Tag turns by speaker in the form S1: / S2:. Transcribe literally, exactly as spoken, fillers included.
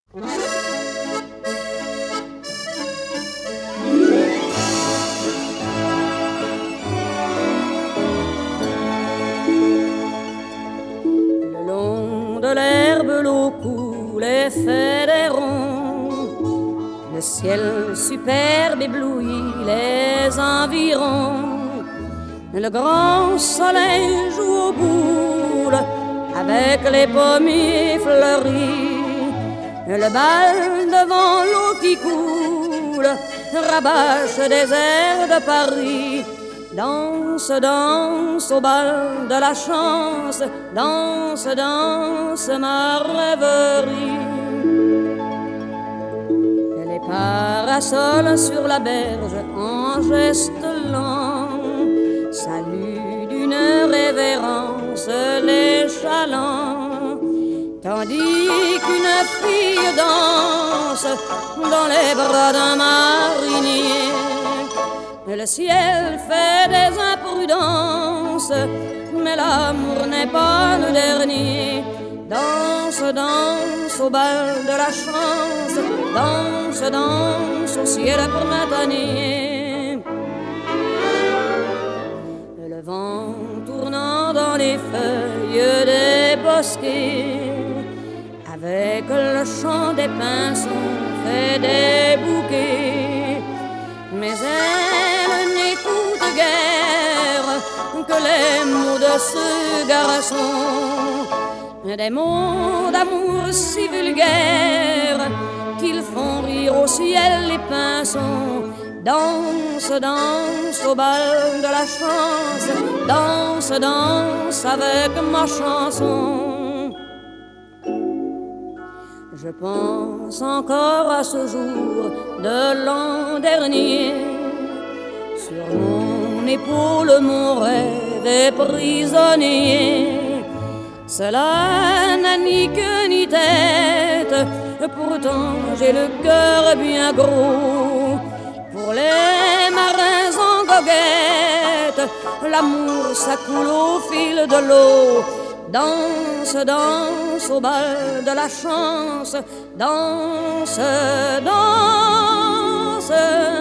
S1: Le long de l'herbe, l'eau coule et fait des ronds. Le ciel superbe éblouit les environs. Le grand soleil joue aux boules avec les pommiers fleuris. Le bal devant l'eau qui coule rabâche des airs de Paris. Danse, danse au bal de la chance, danse, danse ma rêverie. Les parasols sur la berge en geste lent salut d'une révérence les chalands, tandis qu'une fille danse dans les bras d'un marinier. Le ciel fait des imprudences, mais l'amour n'est pas le dernier. Danse, danse au bal de la chance, danse, danse au ciel printanier. Le vent tournant dans les feuilles des bosquets, avec le chant des pinsons fait des bouquets. Mais elle n'écoute guère que les mots de ce garçon, des mots d'amour si vulgaires qu'ils font rire au ciel les pinsons. Danse, danse au bal de la chance, danse, danse avec ma chanson. Je pense encore à ce jour de l'an dernier. Sur mon épaule mon rêve est prisonnier. Cela n'a ni queue ni tête, pourtant j'ai le cœur bien gros. Pour les marins en goguette, l'amour ça coule au fil de l'eau. Danse, danse au bal de la chance, danse, danse.